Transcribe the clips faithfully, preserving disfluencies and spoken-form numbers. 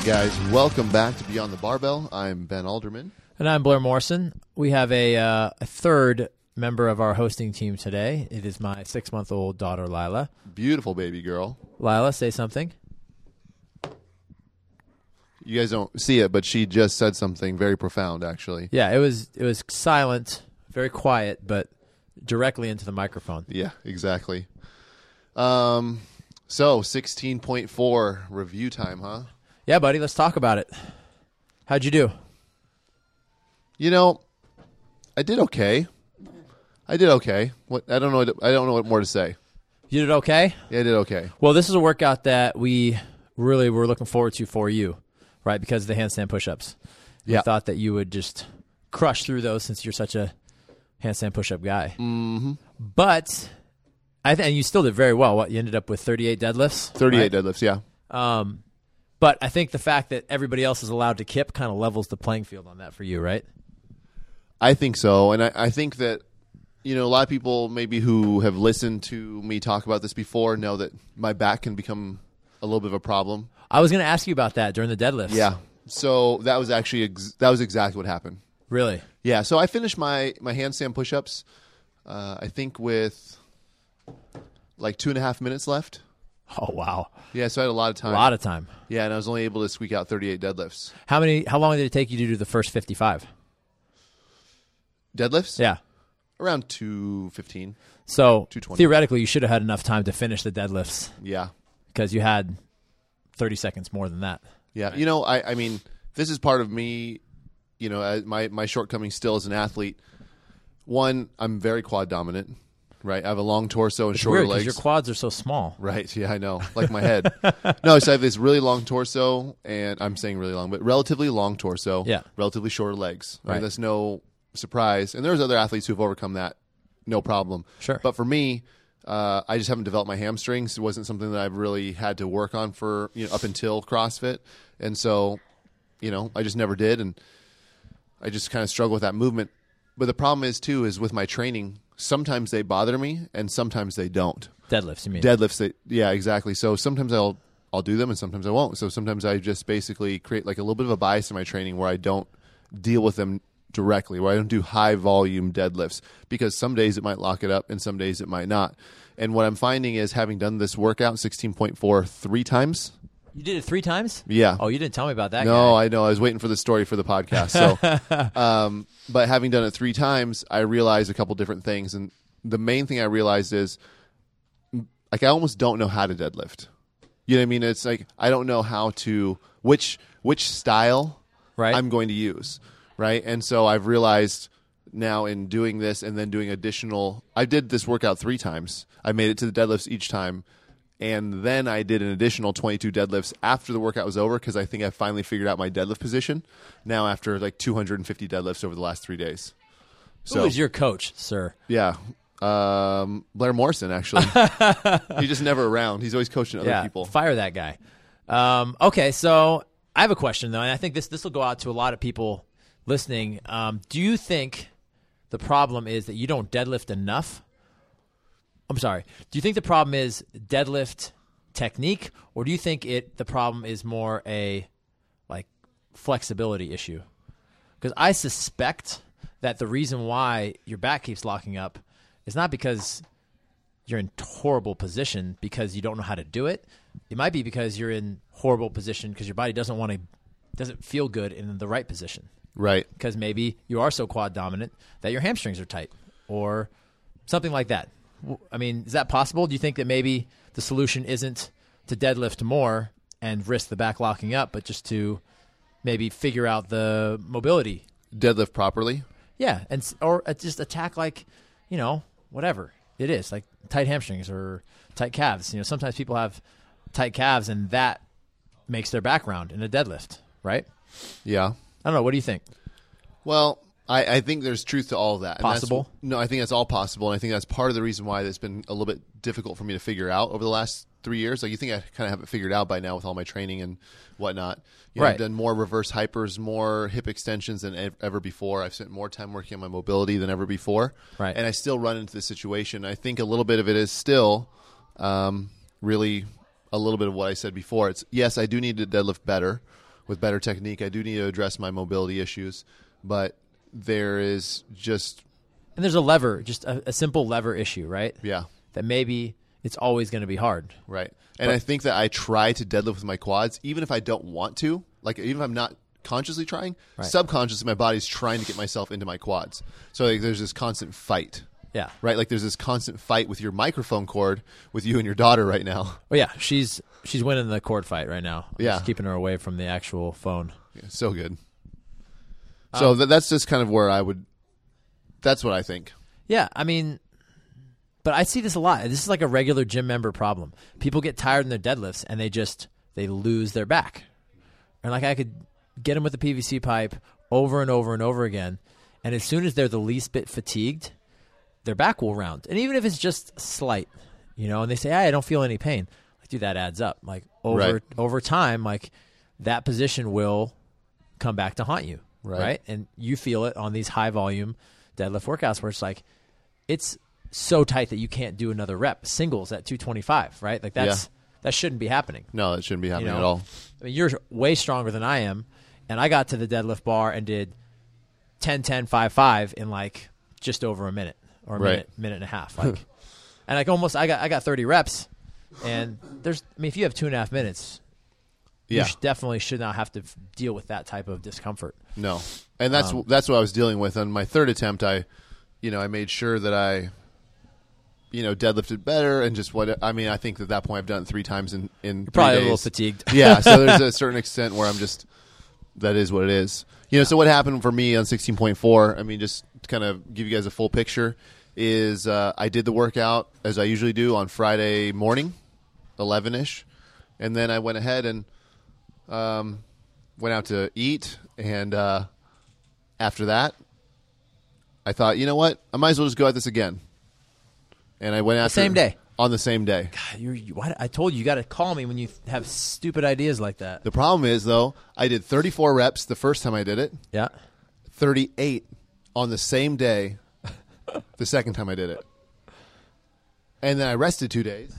guys, welcome back to Beyond the Barbell. I'm Ben Alderman. And I'm Blair Morrison. We have a, uh, a third member of our hosting team today. It is my six-month-old daughter, Lila. Beautiful baby girl. Lila, say something. You guys don't see it, but she just said something very profound, actually. Yeah, it was it was silent, very quiet, but directly into the microphone. Yeah, exactly. Um, so sixteen point four review time, huh? Yeah, buddy, let's talk about it. How'd you do? You know, I did okay. I did okay. What I don't know. What, I don't know what more to say. You did okay? Yeah, I did okay. Well, this is a workout that we really were looking forward to for you, right? Because of the handstand push-ups. We Yeah. thought that you would just crush through those since you're such a handstand push-up guy. Mm-hmm. But I think and you still did very well. What, you ended up with thirty-eight deadlifts? thirty-eight right? deadlifts, yeah. Um, but I think the fact that everybody else is allowed to kip kind of levels the playing field on that for you, right? I think so, and I, I think that, you know, a lot of people maybe who have listened to me talk about this before know that my back can become a little bit of a problem. I was going to ask you about that during the deadlifts. Yeah, so that was actually ex- that was exactly what happened. Really? Yeah, so I finished my my handstand push-ups, uh, I think with like two and a half minutes left. Oh, wow. Yeah, so I had a lot of time. A lot of time. Yeah, and I was only able to squeak out thirty-eight deadlifts. How many? How long did it take you to do the first fifty-five? Deadlifts? Yeah. Around two fifteen. So two twenty. theoretically, you should have had enough time to finish the deadlifts Yeah. because you had thirty seconds more than that. Yeah, you know, I, I mean, this is part of me, you know, uh, my, my shortcoming still as an athlete. One, I'm very quad dominant, right? I have a long torso and It's shorter weird because legs. your quads are so small. Right, yeah, I know, like my head. No, so I have this really long torso, and I'm saying really long, but relatively long torso, Yeah. relatively shorter legs. Right? Right. That's no surprise. And there's other athletes who've overcome that, no problem. Sure. But for me, uh, I just haven't developed my hamstrings. It wasn't something that I've really had to work on for, you know, up until CrossFit. And so, you know, I just never did, and I just kind of struggle with that movement. But the problem is, too, is with my training, sometimes they bother me, and sometimes they don't. Deadlifts, you mean? Deadlifts, they, yeah, exactly. So sometimes I'll I'll do them, and sometimes I won't. So sometimes I just basically create like a little bit of a bias in my training where I don't deal with them directly, where I don't do high volume deadlifts, because some days it might lock it up, and some days it might not. And what I'm finding is, having done this workout, sixteen point four, three times. You did it three times? Yeah. Oh, you didn't tell me about that No, guy. I know. I was waiting for the story for the podcast. So, um, but having done it three times, I realized a couple different things. And the main thing I realized is, like, I almost don't know how to deadlift. You know what I mean? It's like I don't know how to which which style Right. I'm going to use, right? And so I've realized now in doing this and then doing additional. I did this workout three times. I made it to the deadlifts each time. And then I did an additional twenty-two deadlifts after the workout was over, because I think I finally figured out my deadlift position now after like two hundred fifty deadlifts over the last three days. Who was your coach, sir? Yeah. Um, Blair Morrison, actually. He's just never around. He's always coaching other yeah, people. fire that guy. Um, okay, so I have a question, though, and I think this this will go out to a lot of people listening. Um, do you think the problem is that you don't deadlift enough? I'm sorry. Do you think the problem is deadlift technique, or do you think it the problem is more a like flexibility issue? Because I suspect that the reason why your back keeps locking up is not because you're in horrible position because you don't know how to do it. It might be because you're in horrible position because your body doesn't want to doesn't feel good in the right position. Right. Because maybe you are so quad dominant that your hamstrings are tight or something like that. I mean, is that possible? Do you think that maybe the solution isn't to deadlift more and risk the back locking up, but just to maybe figure out the mobility? Deadlift properly? Yeah, and s- or uh, just attack like, you know, whatever it is, like tight hamstrings or tight calves. You know, sometimes people have tight calves, and that makes their back round in a deadlift, right? Yeah. I don't know. What do you think? Well, I, I think there's truth to all of that. And that's- Possible? No, I think that's all possible, and I think that's part of the reason why it's been a little bit difficult for me to figure out over the last three years. Like, you think I kind of have it figured out by now with all my training and whatnot. You know, Right. I've done more reverse hypers, more hip extensions than ev- ever before. I've spent more time working on my mobility than ever before. Right. And I still run into this situation. I think a little bit of it is still um, really a little bit of what I said before. It's, yes, I do need to deadlift better, with better technique. I do need to address my mobility issues, but there is just And there's a lever, just a, a simple lever issue, right? yeah, That maybe it's always going to be hard. right. And But- I think that I try to deadlift with my quads, even if I don't want to. Like even if I'm not consciously trying, Right. subconsciously my body's trying to get myself into my quads. So like, there's this constant fight. Yeah. Right, like there's this constant fight with your microphone cord with you and your daughter right now. Oh yeah, she's she's winning the cord fight right now. I'm Yeah. just keeping her away from the actual phone. Yeah, so good. So Um, th- that's just kind of where I would. That's what I think. Yeah, I mean, but I see this a lot. This is like a regular gym member problem. People get tired in their deadlifts and they just they lose their back. And like I could get them with the P V C pipe over and over and over again, and as soon as they're the least bit fatigued, their back will round. And even if it's just slight, you know, and they say, hey, I don't feel any pain. Like, dude, that adds up. Like over Right. over time, like that position will come back to haunt you. Right. right? And you feel it on these high volume deadlift workouts where it's like it's so tight that you can't do another rep. Singles at two twenty-five, right? Like that's Yeah. that shouldn't be happening. No, that shouldn't be happening know? at all. I mean, you're way stronger than I am, and I got to the deadlift bar and did ten ten five five in like just over a minute or a Right. minute minute and a half. Like, and like almost I got I got thirty reps, and there's I mean if you have two and a half minutes, Yeah, you sh- definitely should not have to f- deal with that type of discomfort. no, and that's Um, that's what I was dealing with on my third attempt. I, you know, I made sure that I, you know, deadlifted better and just what I mean. I think at that point I've done it three times in in three Probably days. a little fatigued. Yeah, so there's a certain extent where I'm just that is what it is. You know, so what happened for me on sixteen point four, I mean, just to kind of give you guys a full picture, is uh, I did the workout as I usually do on Friday morning, eleven-ish, and then I went ahead and um, went out to eat, and uh, after that, I thought, you know what, I might as well just go at this again. And I went after same day? On the same day. You, you, why, I told you you got to call me when you have stupid ideas like that. The problem is, though, I did thirty-four reps the first time I did it, Yeah. thirty-eight on the same day the second time I did it. And then I rested two days.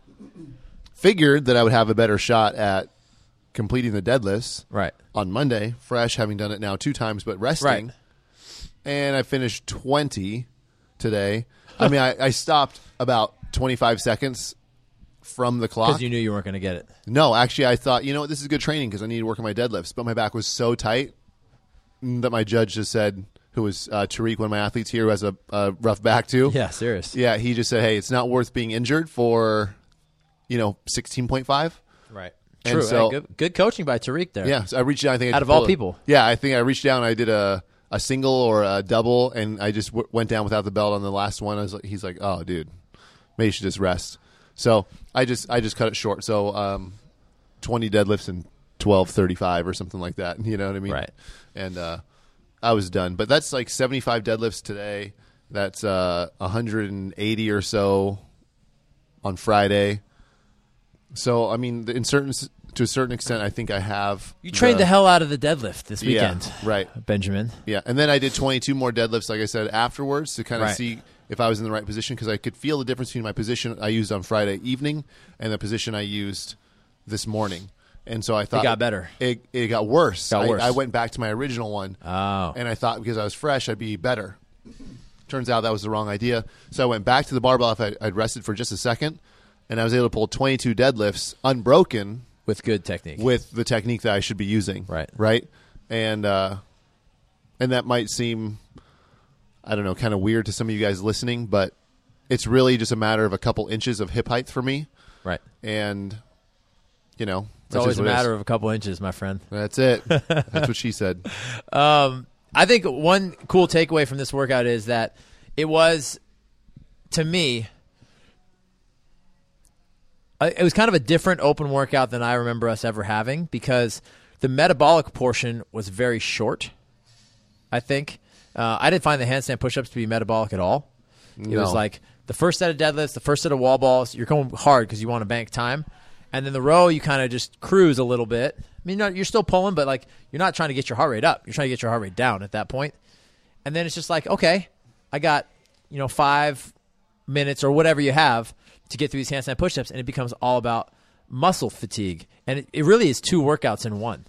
Figured that I would have a better shot at completing the deadlifts Right. on Monday, fresh, having done it now two times, but resting. Right. And I finished twenty today. I mean, I, I stopped about twenty-five seconds from the clock. Because you knew you weren't going to get it. No, actually, I thought, you know what, this is good training because I need to work on my deadlifts. But my back was so tight that my judge just said, who was uh, Tariq, one of my athletes here who has a, a rough back too. Yeah, serious. Yeah, he just said, hey, it's not worth being injured for, you know, sixteen point five. Right. And True. so- Hey, good, good coaching by Tariq there. Yeah, so I reached down. I think I Out just of all pulled a- people. Yeah, I think I reached down. And I did a a single or a double, and I just w- went down without the belt on the last one. I was like, he's like, oh, dude, maybe you should just rest. So I just I just cut it short. So um, twenty deadlifts and twelve thirty-five or something like that. You know what I mean? Right. And uh, I was done. But that's like seventy-five deadlifts today. That's uh, one hundred eighty or so on Friday. So I mean, in certain to a certain extent, I think I have. You trained the, hell out of the deadlift this Yeah, weekend. right. Benjamin. Yeah, and then I did twenty-two more deadlifts, like I said, afterwards to kind of Right. see if I was in the right position because I could feel the difference between my position I used on Friday evening and the position I used this morning. And so I thought got better. It, it got worse. Got I, worse. I went back to my original one, Oh. and I thought because I was fresh, I'd be better. Turns out that was the wrong idea. So I went back to the barbell if I, I'd rested for just a second, and I was able to pull twenty-two deadlifts unbroken With good technique. with the technique that I should be using. Right. Right. And uh, and that might seem, I don't know, kind of weird to some of you guys listening, but it's really just a matter of a couple inches of hip height for me. right. And, you know, It's always a matter of a couple inches, my friend. That's it. That's what she said. Um, I think one cool takeaway from this workout is that it was, to me, I- it was kind of a different open workout than I remember us ever having because the metabolic portion was very short, I think. Uh, I didn't find the handstand push-ups to be metabolic at all. It No. was like the first set of deadlifts, the first set of wall balls, you're going hard because you want to bank time. And then the row, you kind of just cruise a little bit. I mean, you're, not, you're still pulling, but like you're not trying to get your heart rate up. You're trying to get your heart rate down at that point. And then it's just like, okay, I got, you know, five minutes or whatever you have to get through these handstand push-ups, and it becomes all about muscle fatigue. And it, it really is two workouts in one.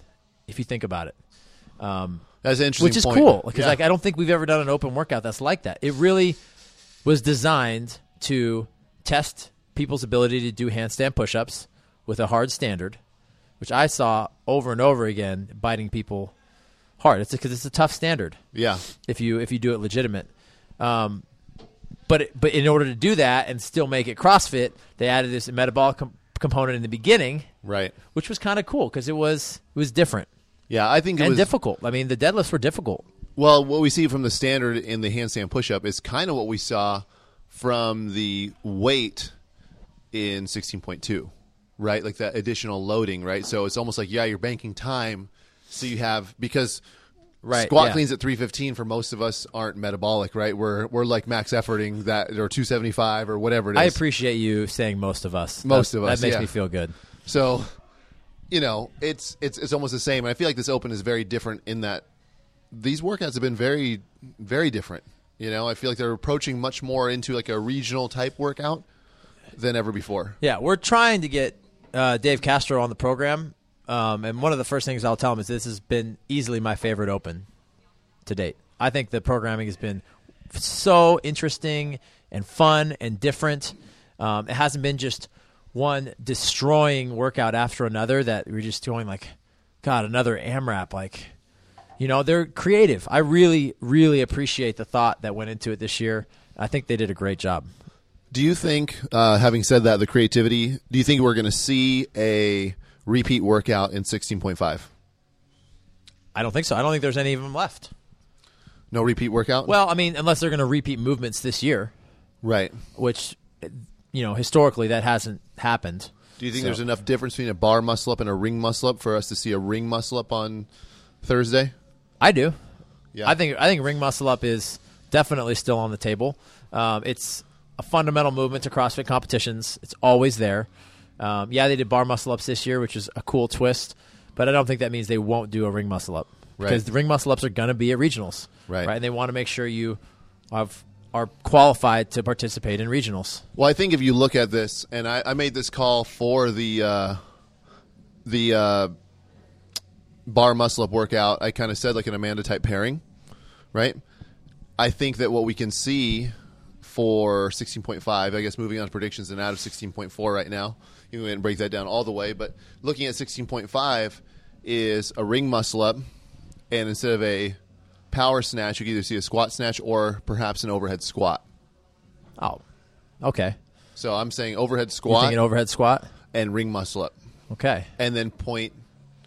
if you think about it. Um, That's an interesting which is point. cool because Yeah. like I don't think we've ever done an open workout that's like that. It really was designed to test people's ability to do handstand push-ups with a hard standard, which I saw over and over again biting people hard. It's because it's a tough standard. Yeah. If you if you do it legitimate, um, but it, but in order to do that and still make it CrossFit, they added this metabolic com- component in the beginning, Right. which was kind of cool because it was it was different Yeah, I think it and was difficult. I mean, the deadlifts were difficult. Well, what we see from the standard in the handstand push-up is kind of what we saw from the weight in sixteen point two, right? Like that additional loading, right? So it's almost like, yeah, you're banking time. So you have, because Right, squat yeah. cleans at three fifteen for most of us aren't metabolic, right? We're we're like max efforting that, or two seventy-five or whatever it is. I appreciate you saying most of us. Most that, of us, That makes yeah. me feel good. So, you know, it's it's it's almost the same. And I feel like this open is very different in that these workouts have been very, very different. You know, I feel like they're approaching much more into like a regional type workout than ever before. Yeah, we're trying to get uh, Dave Castro on the program, um, and one of the first things I'll tell him is this has been easily my favorite open to date. I think the programming has been so interesting and fun and different. Um, it hasn't been just one destroying workout after another that we're just doing like, God, another AMRAP. Like, you know, they're creative. I really, really appreciate the thought that went into it this year. I think they did a great job. Do you think, uh, having said that, the creativity, do you think we're going to see a repeat workout in sixteen point five? I don't think so. I don't think there's any of them left. No repeat workout? Well, I mean, unless they're going to repeat movements this year, right. which, you know, historically that hasn't happened. Do you think So- there's enough difference between a bar muscle up and a ring muscle up for us to see a ring muscle up on Thursday? I do. Yeah. I think I think ring muscle up is definitely still on the table. Um, it's a fundamental movement to CrossFit competitions. It's always there. Um, yeah, they did bar muscle ups this year, which is a cool twist, but I don't think that means they won't do a ring muscle up. Right. Because the ring muscle ups are going to be at regionals. Right. And they want to make sure you have, are qualified to participate in regionals. Well, I think if you look at this, and I, I made this call for the uh, the uh, bar muscle up workout, I kind of said like an Amanda type pairing, right? I think that what we can see for sixteen point five, I guess moving on to predictions and out of sixteen point four right now, you can break that down all the way, but looking at sixteen point five is a ring muscle up, and instead of a power snatch, you can either see a squat snatch or perhaps an overhead squat. Oh, okay. So I'm saying overhead You squat think an overhead squat? and ring muscle up. Okay. And then point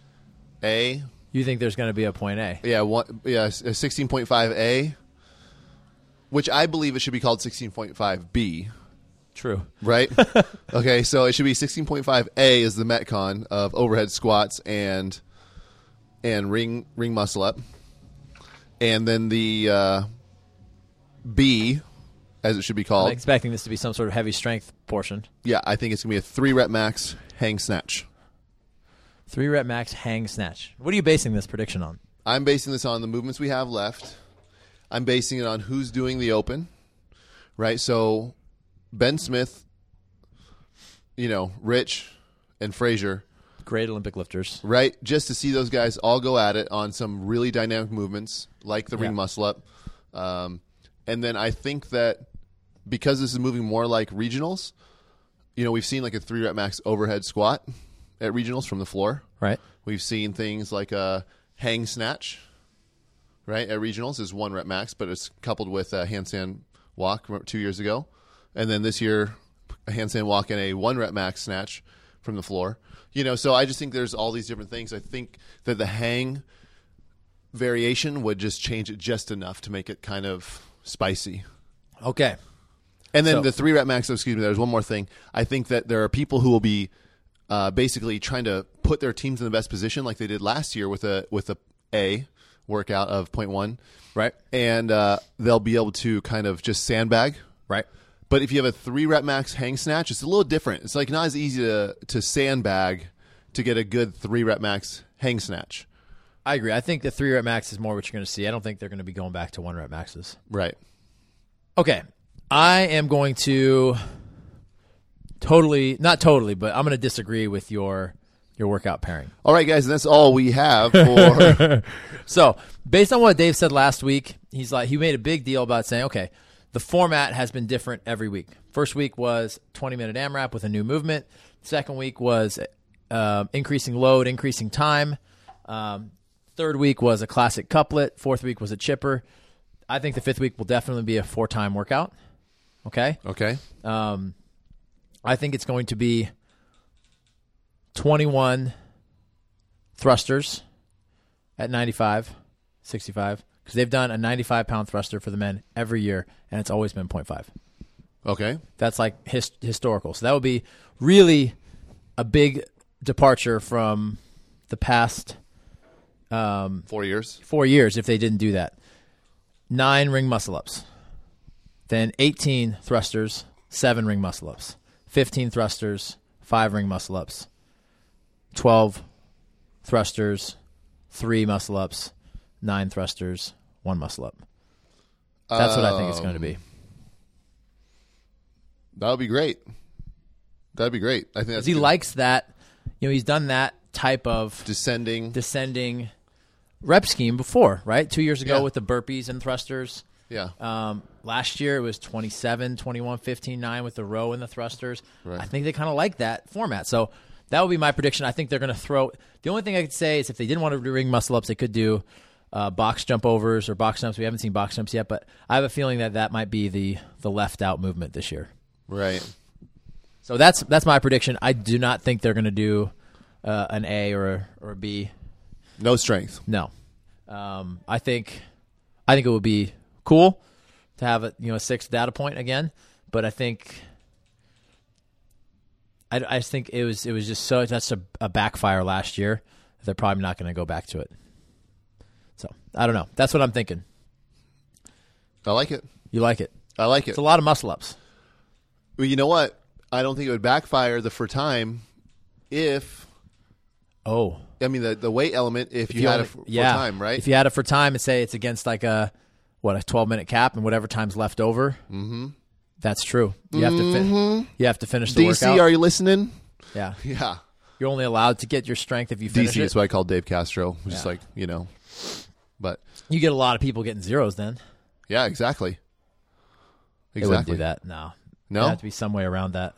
A, You think there's going to be a point A? yeah, one, yeah, sixteen point five A, which I believe it should be called sixteen point five B, True. right? Okay, so it should be sixteen point five A is the Metcon of overhead squats and and ring ring muscle up, and then the uh, B, as it should be I'm called, expecting this to be some sort of heavy strength portion. yeah, I think it's gonna be a three rep max hang snatch. Three rep max hang snatch. What are you basing this prediction on? I'm basing this on the movements we have left. I'm basing it on who's doing the open, right? So Ben Smith, you know, Rich, and Frazier, Great Olympic lifters. right? Just to see those guys all go at it on some really dynamic movements like the ring Yeah. muscle up. Um, and then I think that because this is moving more like regionals, you know, we've seen like a three rep max overhead squat at regionals from the floor. Right. We've seen things like a hang snatch, right, at regionals is one rep max, but it's coupled with a handstand walk two years ago. And then this year, a handstand walk and a one rep max snatch from the floor. You know, so I just think there's all these different things. I think that the hang variation would just change it just enough to make it kind of spicy. Okay. And then So- the three rep max, oh, excuse me, there's one more thing. I think that there are people who will be uh, basically trying to put their teams in the best position like they did last year with a with a A workout of point one. Right. And uh, they'll be able to kind of just sandbag. Right. But if you have a three rep max hang snatch, it's a little different. It's like not as easy to, to sandbag to get a good three rep max hang snatch. I agree. I think the three rep max is more what you're going to see. I don't think they're going to be going back to one rep maxes. Right. Okay. I am going to totally, not totally, but I'm going to disagree with your your workout pairing. All right, guys, and that's all we have for. So, based on what Dave said last week, he's like he made a big deal about saying, okay, the format has been different every week. First week was twenty-minute AMRAP with a new movement. Second week was uh, increasing load, increasing time. Um, third week was a classic couplet. Fourth week was a chipper. I think the fifth week will definitely be a four-time workout. Okay? Okay. Um, I think it's going to be twenty-one thrusters at ninety-five, sixty-five, because they've done a ninety-five pound thruster for the men every year, and it's always been zero point five. Okay. That's like his, historical. So that would be really a big departure from the past um, Four years. four years if they didn't do that. Nine ring muscle-ups. Then eighteen thrusters, seven ring muscle-ups. fifteen thrusters, five ring muscle-ups. twelve thrusters, three muscle-ups. nine thrusters, one muscle-up. That's what I think it's going to be. That would be great. That'd be great. I think that's He good. likes that. You know, he's done that type of descending. descending rep scheme before, right? Two years ago Yeah. with the burpees and thrusters. yeah. Um, last year it was twenty-seven, twenty-one, fifteen, nine with the row and the thrusters. Right. I think they kind of like that format. So that would be my prediction. I think they're going to throw – the only thing I could say is if they didn't want to do ring muscle-ups, they could do uh, box jump overs or box jumps. We haven't seen box jumps yet, but I have a feeling that that might be the, the left-out movement this year. Right. So that's that's my prediction. I do not think they're going to do uh, an A or a, or a B. No strength. No, um, I think I think it would be cool to have a you know a sixth data point again, but I think I, I just think it was it was just so that's a, a backfire last year. They're probably not going to go back to it. So I don't know. That's what I'm thinking. I like it. You like it? I like it. It's a lot of muscle ups. Well, you know what? I don't think it would backfire the for time if Oh, I mean the the weight element if, you, you had only- a for, yeah. for time, right? If you had it for time and say it's against like a what a twelve minute cap and whatever time's left over, mm-hmm. that's true. You have to fin- you have to finish the D C, workout. are you listening? Yeah, Yeah. you're only allowed to get your strength if you finish D C it. is what I call Dave Castro, which is Yeah. like, you know. But You get a lot of people getting zeros then. yeah, exactly. They wouldn't Exactly. do that. No, No? There'd have to be some way around that.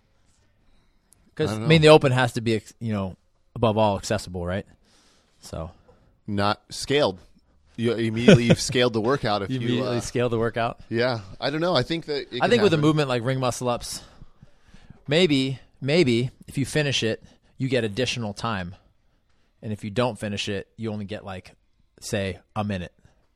Because I I, don't mean, know. the open has to be you know above all accessible, right? So Not scaled. You immediately you've scaled the workout if you you, immediately uh, scale the workout. yeah. I don't know. I think that it I could think with a happen. movement like ring muscle ups, maybe maybe if you finish it, you get additional time, and if you don't finish it, you only get like say a minute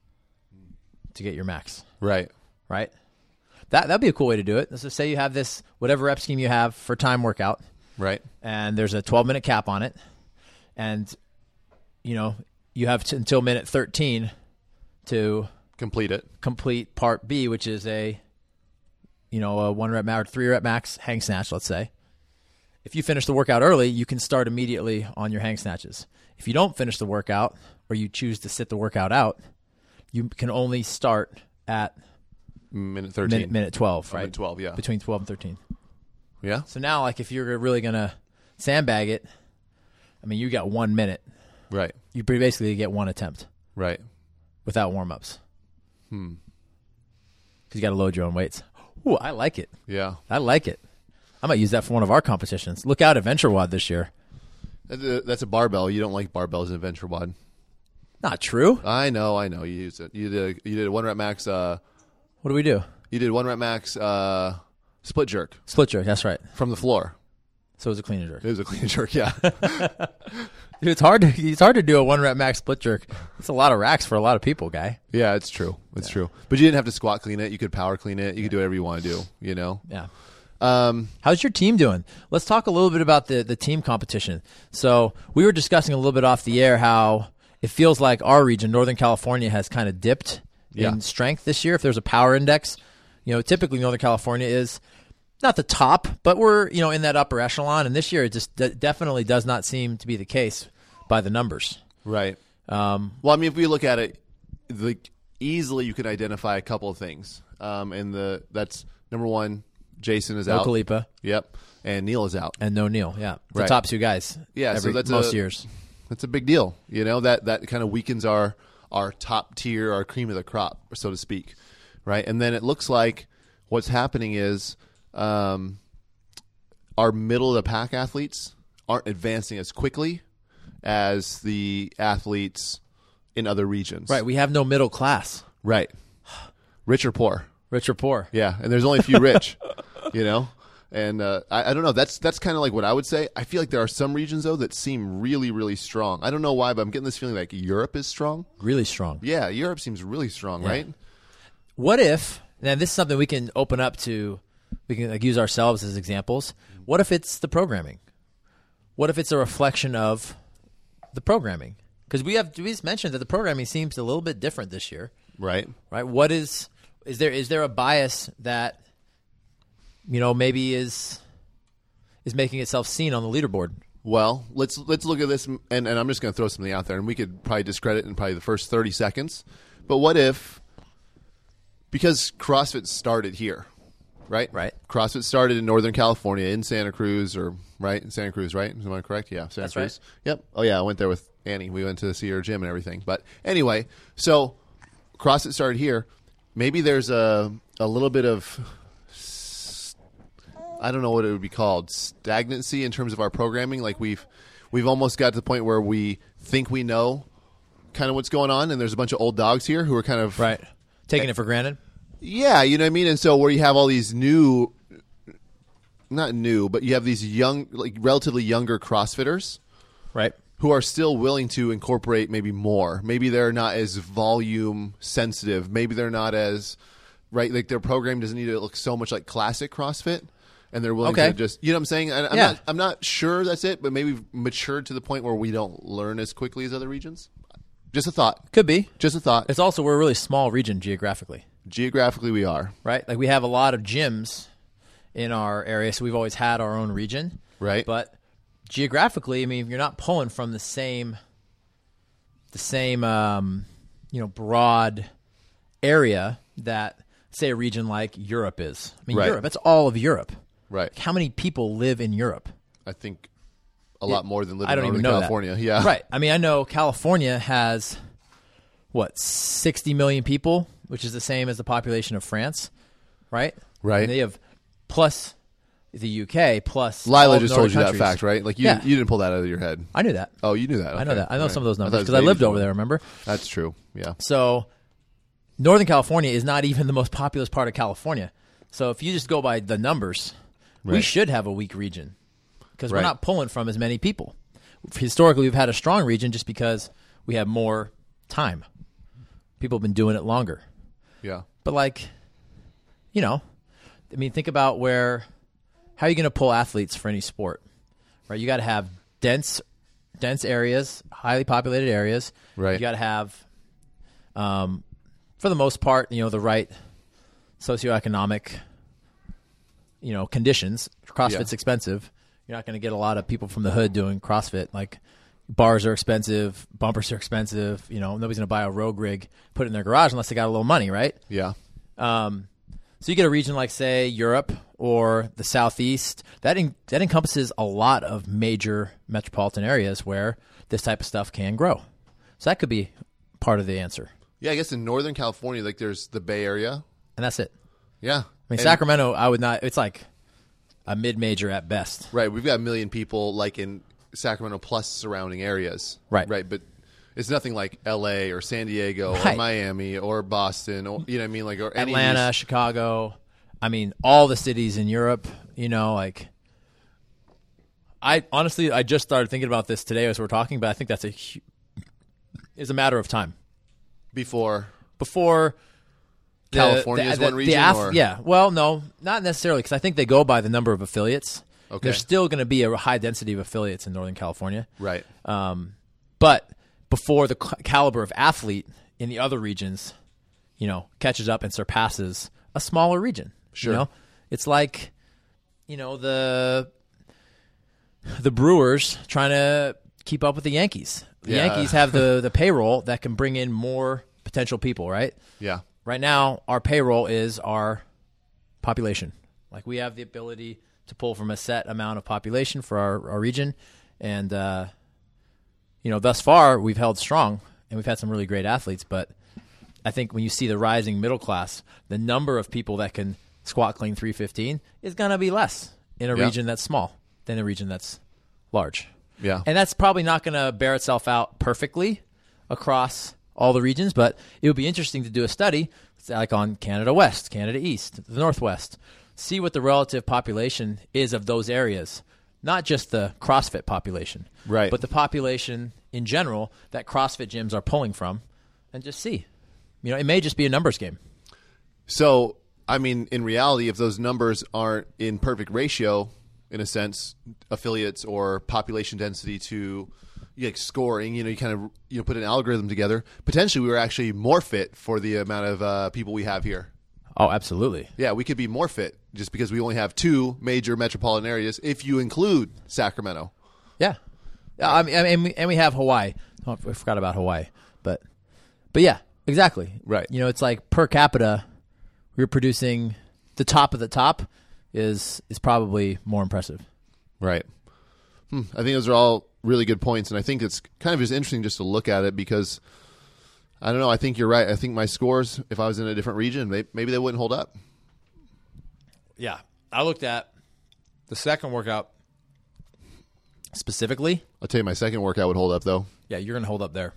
to get your max. Right. Right? That that'd be a cool way to do it. Let's just say you have this whatever rep scheme you have for time workout, Right. and there's a twelve minute cap on it, and you know you have t- until minute thirteen to Complete it. complete part B, which is a you know a one rep max or three rep max hang snatch. Let's say if you finish the workout early, you can start immediately on your hang snatches. If you don't finish the workout or you choose to sit the workout out, you can only start at Minute thirteen. minute, minute twelve, Oh, right? minute twelve, yeah. Between twelve and thirteen. Yeah. So now, like, if you're really going to sandbag it, I mean, you got one minute. Right. You basically get one attempt Right. without warm-ups. Hmm. Because you got to load your own weights. Ooh, I like it. Yeah. I like it. I might use that for one of our competitions. Look out at Venture Wad this year. That's a, that's a barbell. You don't like barbells in Venture Wad. Not true. I know. I know. You use it. You did. A, you did a one rep max. Uh, What do we do? you did one rep max uh, split jerk Split jerk. That's right. from the floor. So it's a clean and jerk. It was a clean jerk. Yeah. Dude, it's hard to it's hard to do a one rep max split jerk. It's a lot of racks for a lot of people, guy. Yeah. It's true. It's true. But you didn't have to squat clean it. You could power clean it. You could do whatever you want to do. You know. Yeah. Um. How's your team doing? Let's talk a little bit about the, the team competition. So we were discussing a little bit off the air how it feels like our region, Northern California, has kind of dipped Yeah. in strength this year. If there's a power index, you know, typically Northern California is not the top, but we're, you know, in that upper echelon. And this year it just d- definitely does not seem to be the case by the numbers. Right. Um, Well, I mean, if we look at it, like easily you can identify a couple of things. Um. And the that's number one, Jason is No out. Kalipa Yep. And Neil is out. and no Neil. Yeah, the Right. top two guys. Yeah, so every, that's most a- years. That's a big deal. You know, that, that kind of weakens our, our top tier, our cream of the crop, so to speak. Right. And then it looks like what's happening is um, our middle of the pack athletes aren't advancing as quickly as the athletes in other regions. Right, we have no middle class. Right. Rich or poor. Rich or poor. Yeah. And there's only a few rich, you know? And uh, I, I don't know. That's that's kind of like what I would say. I feel like there are some regions, though, that seem really, really strong. I don't know why, but I'm getting this feeling like Europe is strong. Really strong. Yeah, Europe seems really strong, Yeah. right? What if, and this is something we can open up to, we can like use ourselves as examples. What if it's the programming? What if it's a reflection of the programming? Because we have we just mentioned that the programming seems a little bit different this year, Right. right? What is is there is there a bias that you know maybe is is making itself seen on the leaderboard? Well, let's let's look at this, and, and I'm just going to throw something out there, and we could probably discredit in probably the first thirty seconds. But what if, because CrossFit started here, right? Right. CrossFit started in Northern California, in Santa Cruz, or right in Santa Cruz, right? Am I correct? Yeah, Santa That's Cruz. Yep. Oh yeah, I went there with Annie. We went to see her gym and everything. But anyway, so CrossFit started here. Maybe there's a a little bit of, I don't know what it would be called, stagnancy in terms of our programming. Like we've we've almost got to the point where we think we know kind of what's going on, and there's a bunch of old dogs here who are kind of Right. Taking it for granted. yeah, you know what I mean? And so where you have all these new, not new, but you have these young, like relatively younger CrossFitters Right. who are still willing to incorporate maybe more. Maybe they're not as volume sensitive. Maybe they're not as, right, like their program doesn't need to look so much like classic CrossFit. And they're willing Okay. to just, you know what I'm saying? I, I'm, Yeah. not, I'm not sure that's it, but maybe we've matured to the point where we don't learn as quickly as other regions. Just a thought. Could be. Just a thought. It's also we're a really small region geographically. Geographically, we are. Right? Like we have a lot of gyms in our area, so we've always had our own region. Right. But geographically, I mean, you're not pulling from the same, the same, um, you know, broad area that, say, a region like Europe is. I mean, Right. Europe, that's all of Europe. Right. How many people live in Europe? I think a lot more than living I don't in even Northern know California. that. Yeah. Right. I mean, I know California has, what, sixty million people, which is the same as the population of France, right? Right. And they have plus the U K, plus all Lila of just the told you northern that countries. fact, right? Like you, Yeah. you didn't pull that out of your head. I knew that. Oh, you knew that. I know Okay. that. I know Right. some of those I numbers thought it because was I lived maybe over there, remember? That's true. Yeah. So Northern California is not even the most populous part of California. So if you just go by the numbers, we Right. should have a weak region because we're Right. not pulling from as many people. Historically, we've had a strong region just because we have more time. People have been doing it longer. Yeah. But like, you know, I mean, think about where, how are you going to pull athletes for any sport, right? You got to have dense, dense areas, highly populated areas. Right. You got to have, um, for the most part, you know, the right socioeconomic, you know, conditions. CrossFit's Yeah. expensive. You're not going to get a lot of people from the hood doing CrossFit. Like, bars are expensive, bumpers are expensive. You know, nobody's going to buy a Rogue rig, put it in their garage unless they got a little money, right? Yeah. Um, so you get a region like, say, Europe or the Southeast. That en- that encompasses a lot of major metropolitan areas where this type of stuff can grow. So that could be part of the answer, Yeah. I guess in Northern California, like there's the Bay Area. and that's it. Yeah. I mean, And- Sacramento, I would not. It's like a mid-major at best. Right. We've got a million people like in Sacramento plus surrounding areas. Right. Right. But it's nothing like L A or San Diego or Right. Miami or Boston or, you know what I mean? Like, or any of Atlanta, these- Chicago. I mean, all the cities in Europe. You know, like I honestly, I just started thinking about this today as we're talking, but I think that's a hu- is a matter of time before. before the- California the- is the- one the region, ath- or- yeah. Well, no, not necessarily, because I think they go by the number of affiliates. Okay. There's still going to be a high density of affiliates in Northern California. Right. Um, but before the ca- caliber of athlete in the other regions, you know, catches up and surpasses a smaller region. Sure. You know? It's like, you know, the the Brewers trying to keep up with the Yankees. The Yeah. Yankees have the, the payroll that can bring in more potential people, right? Yeah. Right now, our payroll is our population. Like we have the ability to pull from a set amount of population for our, our region. And, uh, you know, thus far we've held strong and we've had some really great athletes. But I think when you see the rising middle class, the number of people that can squat clean three fifteen is going to be less in a Yeah. region that's small than a region that's large. Yeah. And that's probably not going to bear itself out perfectly across all the regions, but it would be interesting to do a study like on Canada West, Canada East, the Northwest, see what the relative population is of those areas, not just the CrossFit population, Right. but the population in general that CrossFit gyms are pulling from, and just see. You know, it may just be a numbers game. So, I mean, in reality, if those numbers aren't in perfect ratio, in a sense, affiliates or population density to like scoring, you know, you kind of you know put an algorithm together. Potentially, we were actually more fit for the amount of uh, people we have here. Oh, absolutely. Yeah, we could be more fit just because we only have two major metropolitan areas, if you include Sacramento. Yeah. Yeah, I mean, and we, and we have Hawaii. Oh, I forgot about Hawaii. But, but yeah, exactly. Right. You know, it's like per capita, we're producing the top of the top is is probably more impressive. Right. Hmm. I think those are all really good points, and I think it's kind of just interesting just to look at it because, I don't know, I think you're right. I think my scores, if I was in a different region, maybe, maybe they wouldn't hold up. Yeah. I looked at the second workout specifically. I'll tell you my second workout would hold up, though. Yeah, you're going to hold up there.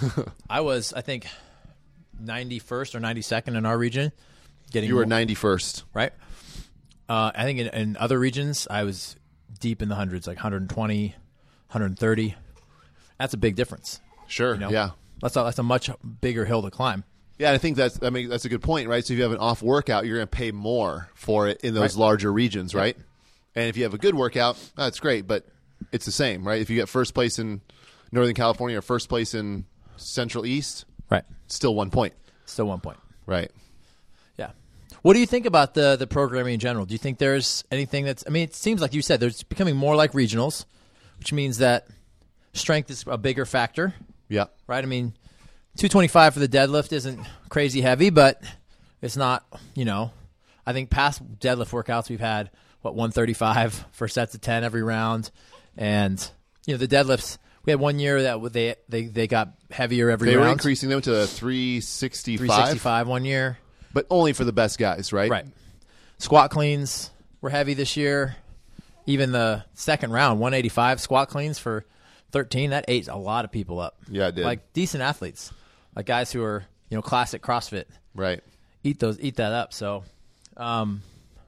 I was, I think, ninety-first or ninety-second in our region. Getting You were more- ninety-first. right? Uh, I think in, in other regions, I was deep in the hundreds, like one twenty, one thirty. That's a big difference. Sure, You know? yeah. That's a, that's a much bigger hill to climb. Yeah, and I think that's I mean that's a good point, right? So if you have an off workout, you're going to pay more for it in those Right. larger regions, right? And if you have a good workout, that's great, but it's the same, right? If you get first place in Northern California or first place in Central East, Right. still one point, Still one point. right? Yeah. What do you think about the the programming in general? Do you think there's anything that's? I mean, it seems like you said there's becoming more like regionals, which means that strength is a bigger factor, Yeah. right? I mean, two twenty-five for the deadlift isn't crazy heavy, but it's not. You know, I think past deadlift workouts we've had what one thirty-five for sets of ten every round, and you know the deadlifts. We had one year that they they they got heavier every They round. were increasing them to three sixty-five, three sixty-five one year. but only for the best guys, right? Right. Squat cleans were heavy this year. Even the second round, one eighty-five squat cleans for thirteen. That ate a lot of people up. Yeah, it did. Like decent athletes, like guys who are you know classic CrossFit, Right. eat those eat that up. So, um,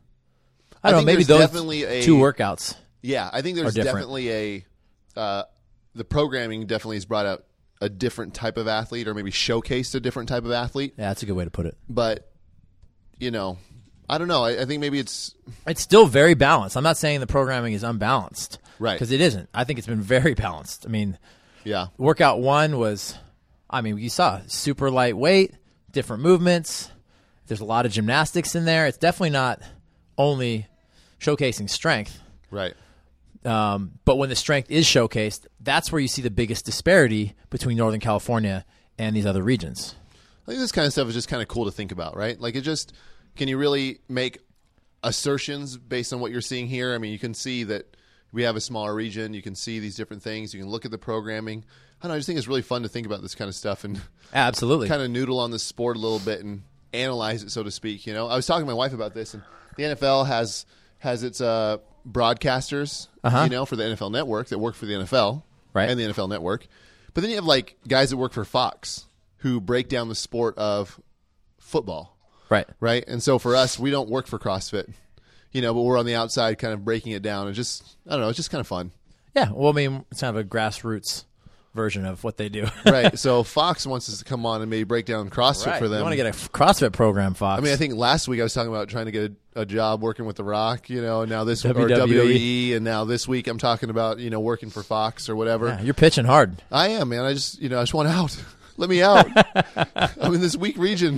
I I don't think know. Maybe there's those definitely a- two workouts. Yeah, I think there's Are different. definitely a uh, the programming definitely has brought out a different type of athlete, or maybe showcased a different type of athlete. Yeah, that's a good way to put it. But you know, I don't know. I, I think maybe it's It's still very balanced. I'm not saying the programming is unbalanced, Right. Because it isn't. I think it's been very balanced. I mean, yeah, workout one was, I mean, you saw super lightweight, different movements. There's a lot of gymnastics in there. It's definitely not only showcasing strength, right. um, but when the strength is showcased, that's where you see the biggest disparity between Northern California and these other regions. I think this kind of stuff is just kind of cool to think about, right? Like it just can you really make assertions based on what you're seeing here? I mean, you can see that we have a smaller region. You can see these different things. You can look at the programming. I don't know. I just think it's really fun to think about this kind of stuff and Absolutely. kind of noodle on the sport a little bit and analyze it, so to speak. You know, I was talking to my wife about this, and the N F L has has its uh, broadcasters, Uh-huh. you know, for the N F L Network that work for the N F L, Right. and the N F L Network. But then you have like guys that work for Fox who break down the sport of football, Right. right? And so for us, we don't work for CrossFit, you know, but we're on the outside kind of breaking it down. And just, I don't know, it's just kind of fun. Yeah. Well, I mean, it's kind of a grassroots version of what they do. Right. So Fox wants us to come on and maybe break down CrossFit Right. for them. You want to get a CrossFit program, Fox. I mean, I think last week I was talking about trying to get a, a job working with The Rock, you know, and now this W or W E. W W E, and now this week I'm talking about, you know, working for Fox or whatever. Yeah, you're pitching hard. I am, man. I just, you know, I just want out. Let me out. I'm in this weak region.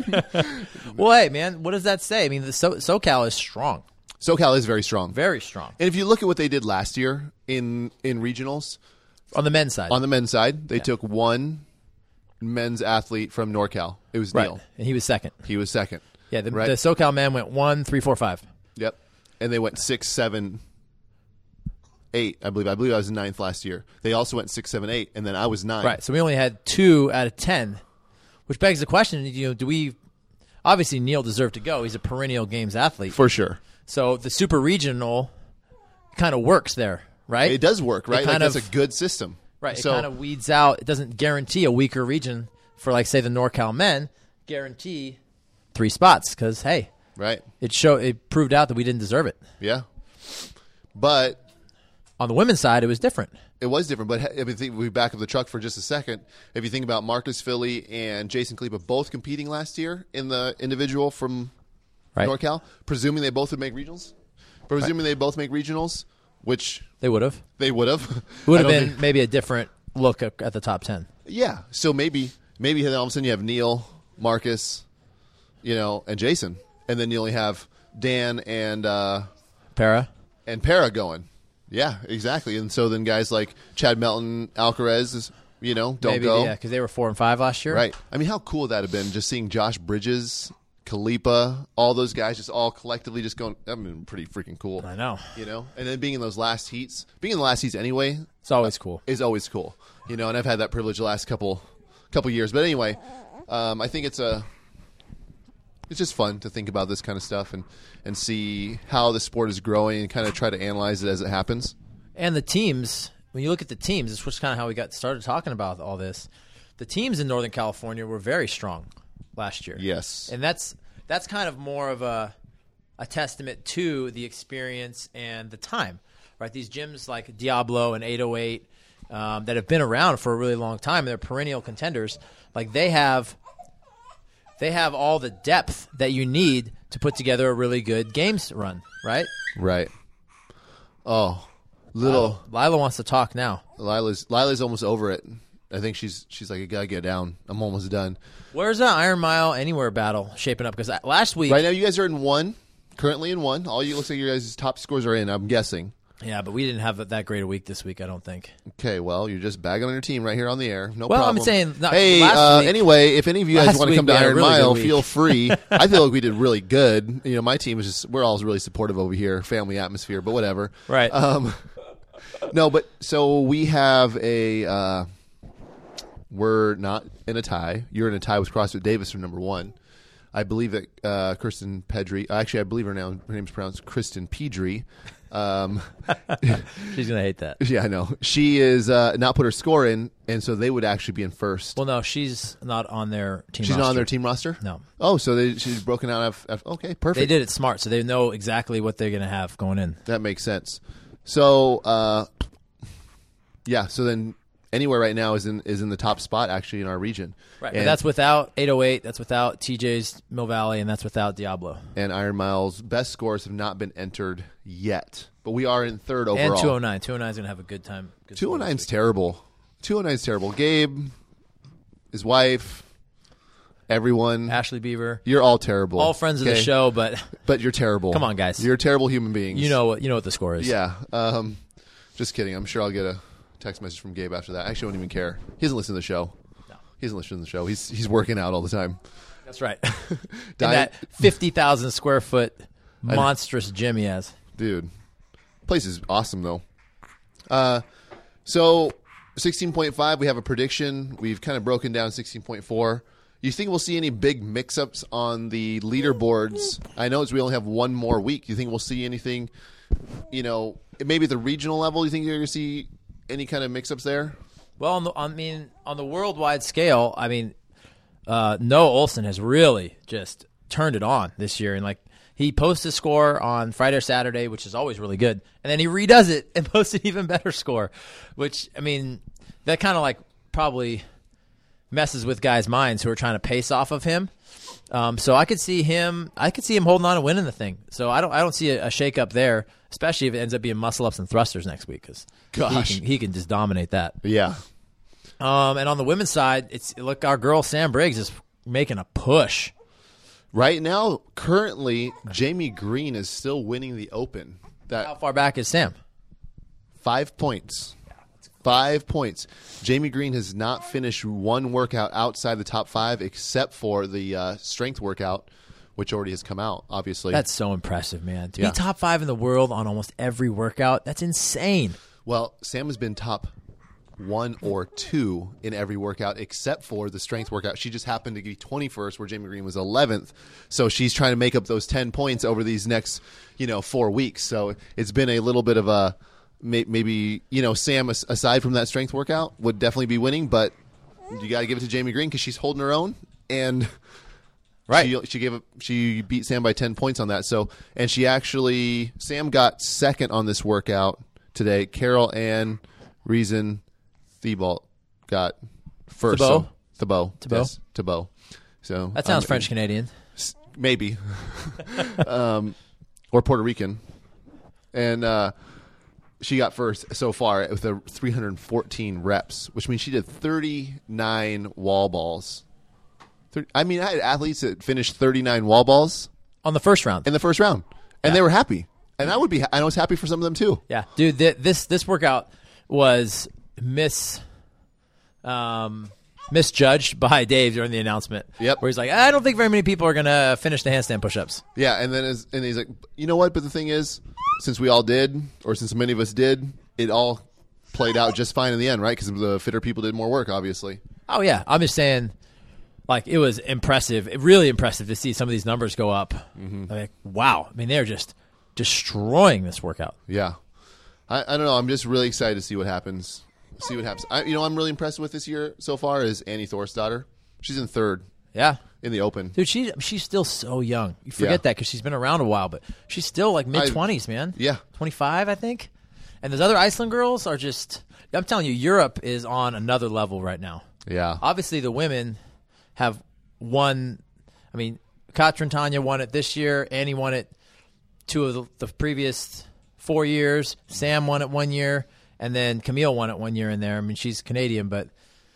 Well, hey, man, what does that say? I mean, the so- SoCal is strong, SoCal is very strong. very strong And if you look at what they did last year in in regionals, on the men's side. on the men's side, they took one men's athlete from NorCal. It was right, Neil. and he was second. He was second. Yeah, the, Right. the SoCal man went one, three, four, five. Yep. And they went six, seven, eight. I believe. I believe I was ninth last year. They also went six, seven, eight, and then I was nine. Right. So we only had two out of ten, which begs the question: you know, do we? Obviously, Neil deserved to go. He's a perennial games athlete For sure. So the super regional kind of works there, right? It does work, right? It Like, kind that's of- a good system. Right. So, it kind of weeds out. It doesn't guarantee a weaker region for, like, say, the NorCal men. Guarantee three spots because, hey, right. it show it proved out that we didn't deserve it. Yeah. But On the women's side, it was different. it was different. But if you think, we back up the truck for just a second. If you think about Marcus Philly and Jason Kalipa both competing last year in the individual from Right. NorCal, presuming they both would make regionals, presuming they both make regionals, which They would have. they would have. It would I have don't been think- maybe a different look at, at the top ten. Yeah. So maybe, maybe then all of a sudden you have Neil, Marcus, you know, and Jason, and then you only have Dan and uh, Para. and Para going. Yeah, exactly. And so then guys like Chad Melton, Alcaraz, is, you know, don't Maybe, go. yeah, because they were four and five last year. Right. I mean, how cool would that have been just seeing Josh Bridges, Kalipa, all those guys just all collectively just going. I mean, pretty freaking cool. I know. You know, and then being in those last heats, being in the last heats anyway, It's always cool. is always cool. You know, and I've had that privilege the last couple couple years. But anyway, um, I think it's a it's just fun to think about this kind of stuff and and see how the sport is growing and kind of try to analyze it as it happens. And the teams, when you look at the teams, this was kind of how we got started talking about all this. The teams in Northern California were very strong last year. Yes. And that's that's kind of more of a a testament to the experience and the time, right? These gyms like Diablo and eight oh eight um, that have been around for a really long time, and they're perennial contenders. Like they have, they have all the depth that you need to put together a really good games run, right? Right. Oh, little Lila wants to talk now. Lila's Lila's almost over it. I think she's she's like, I gotta get down. I'm almost done. Where's the Iron Mile Anywhere battle shaping up? Because last week, Right now, you guys are in one. Currently in one. All you looks like your guys' top scores are in. I'm guessing. yeah, but we didn't have that great a week this week. I don't think. Okay, well, you're just bagging on your team right here on the air. No Well, I'm problem. saying, not- hey, last uh, week- anyway, if any of you guys last want to week come to we had a Iron really good Mile, week. feel free. I feel like we did really good. You know, my team is just, we're all really supportive over here, family atmosphere, but whatever. Right. Um, no, but so we have a, uh, we're not in a tie. You're in a tie with CrossFit Davis for number one. I believe that uh, Kristen Pedri, actually, I believe her now, her name's pronounced Kristen Pedri. Um, She's gonna hate that. yeah, I know. She is uh, not put her score in, and so they would actually be in first. Well, no, she's not on their team. She's not on roster. their team roster? No. Oh, so they, she's broken out of, of. Okay, perfect. They did it smart, so they know exactly what they're gonna have going in. That makes sense. So, uh, yeah, so then Anywhere right now is in is in the top spot, actually, in our region. Right, And, but that's without eight oh eight, that's without T J's Mill Valley, and that's without Diablo. and Iron Mile's best scores have not been entered yet. But we are in third overall. And two oh nine. two oh nine is going to have a good time. Good two oh score nine's this week. terrible. two oh nine's terrible. Gabe, his wife, everyone. Ashley Beaver. You're all terrible. All friends of the okay? show, but But you're terrible. Come on, guys. You're terrible human beings. you know what you know what the score is. Yeah. Um, just kidding. I'm sure I'll get a text message from Gabe after that. I actually don't even care. He doesn't listen to the show. No. He doesn't listen to the show. He's he's working out all the time. That's right. In Diet- that fifty thousand square foot monstrous gym he has. Dude, place is awesome though. Uh, so sixteen point five, we have a prediction. We've kind of broken down sixteen point four. You think we'll see any big mix-ups on the leaderboards? I know it's, we only have one more week. You think we'll see anything, you know, maybe at the regional level, you think you're going to see any kind of mix-ups there? Well, on the, I mean, on the worldwide scale, I mean, uh, Noah Olson has really just turned it on this year. And, like, he posts his score on Friday or Saturday, which is always really good. And then he redoes it and posts an even better score, which, I mean, that kind of, like, probably messes with guys' minds who are trying to pace off of him. Um, so I could see him. I could see him holding on and winning the thing. So I don't. I don't see a, a shake up there, especially if it ends up being muscle ups and thrusters next week, because Gosh. he can, he can just dominate that. Yeah. Um, and on the women's side, it's look, our girl Sam Briggs is making a push. Right now, currently, Jamie Green is still winning the Open. That How far back is Sam? Five points. Five points. Jamie Green has not finished one workout outside the top five except for the uh, strength workout, which already has come out, obviously. That's so impressive, man. To Yeah. be top five in the world on almost every workout, that's insane. Well, Sam has been top one or two in every workout except for the strength workout. She just happened to be twenty-first where Jamie Green was eleventh. So she's trying to make up those ten points over these next, you know, four weeks. So it's been a little bit of a may- maybe, you know, Sam, as- aside from that strength workout, would definitely be winning. But you got to give it to Jamie Green because she's holding her own. And Right. she, she gave a, she beat Sam by ten points on that. So, and she actually, Sam got second on this workout today. Carol Ann Reason Thibault got first. Thibault? So, Thibault. Thibault? Yes, Thibault. So That sounds um, French Canadian. s- maybe, um, or Puerto Rican, and uh, she got first so far with a three hundred fourteen reps, which means she did thirty-nine wall balls. Thir- I mean, I had athletes that finished thirty-nine wall balls On the first round. in the first round, and Yeah. they were happy. And I would be. I was happy for some of them too. Yeah, dude, th- this this workout was mis um, misjudged by Dave during the announcement. Yep. Where he's like, I don't think very many people are gonna finish the handstand push-ups. Yeah, and then as, and he's like, you know what? But the thing is, since we all did, or since many of us did, it all played out just fine in the end, right? Because the fitter people did more work, obviously. Oh yeah, I'm just saying, like it was impressive, really impressive to see some of these numbers go up. Mm-hmm. Like, wow, I mean they're just destroying this workout. Yeah, I, I don't know. I'm just really excited to see what happens. See what happens. I, you know, I'm really impressed with this year so far is Annie Thorsdottir. She's in third Yeah. in the Open. Dude, she she's still so young. You forget Yeah. that because she's been around a while, but she's still like mid twenties, man. Yeah. twenty-five, I think. And those other Iceland girls are just. I'm telling you, Europe is on another level right now. Yeah, Obviously, the women have won. I mean, Katrin Tanya won it this year. Annie won it two of the, the previous four years. Sam won it one year, and then Camille won it one year in there. I mean, she's Canadian, but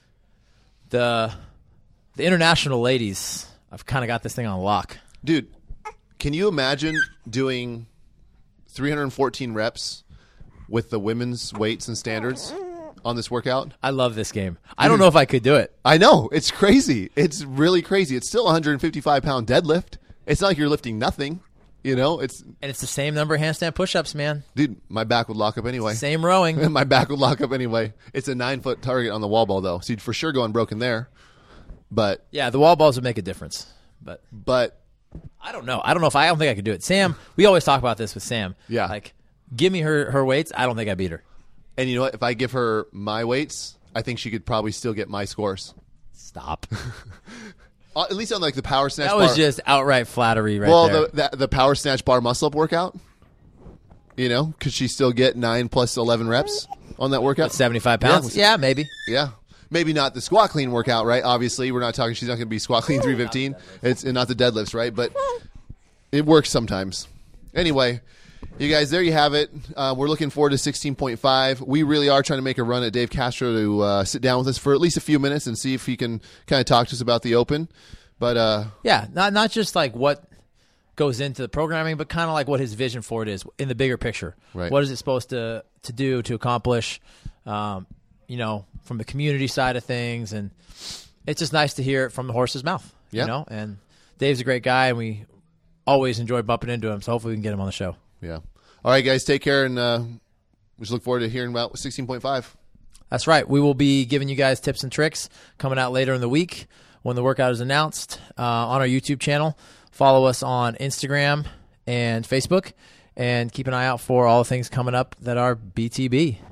the the international ladies, I've kind of got this thing on lock. dude. Can you imagine doing three hundred fourteen reps with the women's weights and standards on this workout? I love this game. I don't know if I could do it. I know. It's crazy. It's really crazy. It's still a one hundred fifty-five pound deadlift. It's not like you're lifting nothing. You know, it's And it's the same number of handstand push-ups, man. dude. My back would lock up anyway. Same rowing. My back would lock up anyway. It's a nine foot target on the wall ball though, so you'd for sure go unbroken there. But Yeah, the wall balls would make a difference. But but I don't know. I don't know if I, I don't think I could do it. Sam, we always talk about this with Sam. Yeah. Like, give me her, her weights. I don't think I beat her. and you know what? If I give her my weights, I think she could probably still get my scores. Stop. Uh, at least on like the power snatch. That was bar. just outright flattery right well, there. the, the the power snatch bar muscle up workout. You know, could she still get nine plus eleven reps on that workout? seventy-five pounds? Yeah. Yeah, maybe. Yeah. Maybe not the squat clean workout, right? Obviously, we're not talking. She's not going to be squat clean three fifteen. It's and not the deadlifts, right? But it works sometimes. Anyway, you guys, there you have it. Uh, we're looking forward to sixteen point five. We really are trying to make a run at Dave Castro to uh, sit down with us for at least a few minutes and see if he can kind of talk to us about the Open. But uh, Yeah, not not just like what goes into the programming, but kind of like what his vision for it is in the bigger picture. Right. What is it supposed to to do to accomplish? Um, you know, from the community side of things, and it's just nice to hear it from the horse's mouth. Yeah. You know, and Dave's a great guy, and we always enjoy bumping into him. So hopefully we can get him on the show. yeah. All right, guys, take care, and uh, we just look forward to hearing about sixteen point five. That's right. We will be giving you guys tips and tricks coming out later in the week when the workout is announced uh, on our YouTube channel. Follow us on Instagram and Facebook, and keep an eye out for all the things coming up that are B T B.